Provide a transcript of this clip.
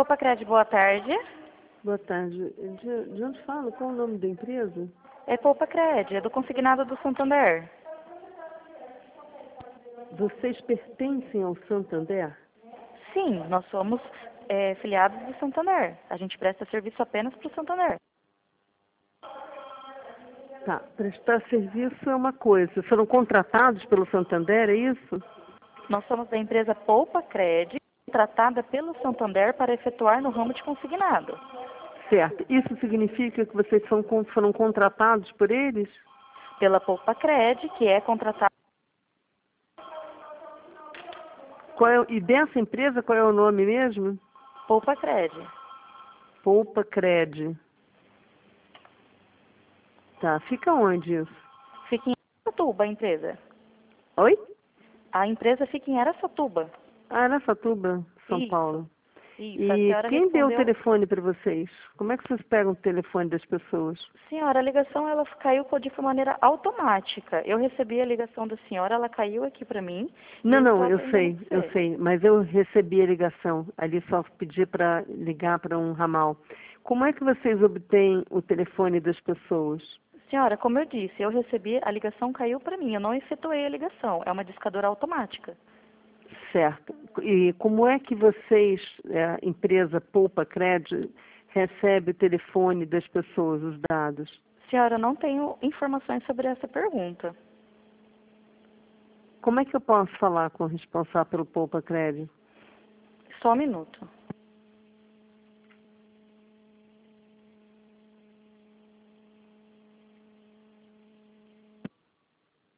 Poupa Crédito, boa tarde. Boa tarde. De onde fala? Qual o nome da empresa? É Poupa Crédito, é do consignado do Santander. Vocês pertencem ao Santander? Sim, nós somos filiados do Santander. A gente presta serviço apenas para o Santander. Tá. Prestar serviço é uma coisa. Foram contratados pelo Santander, é isso? Nós somos da empresa Poupa Crédito, contratada pelo Santander para efetuar no ramo de consignado. Certo. Isso significa que vocês foram contratados por eles? Pela Poupa Crédito, que é contratada. E dessa empresa, qual é o nome mesmo? Poupa Crédito. Poupa Cred. Tá. Fica onde isso? Fica em Araçatuba, a empresa. Oi? A empresa fica em Araçatuba. Araçatuba, São Isso. Paulo. Isso, a E senhora quem deu o respondeu. telefone para vocês? Como é que vocês pegam o telefone das pessoas? Senhora, a ligação ela caiu de maneira automática. Eu recebi a ligação da senhora, ela caiu aqui para mim. E Não, eu estou não, eu atendendo sei, eu você. sei, mas eu recebi a ligação. Ali só pedi para ligar para um ramal. Como é que vocês obtêm o telefone das pessoas? Senhora, como eu disse, eu recebi, a ligação caiu para mim. Eu não efetuei a ligação. É uma discadora automática. Certo. E como é que vocês, a empresa Poupa Cred, recebe o telefone das pessoas, os dados? Senhora, eu não tenho informações sobre essa pergunta. Como é que eu posso falar com o responsável pelo Poupa Cred? Só um minuto.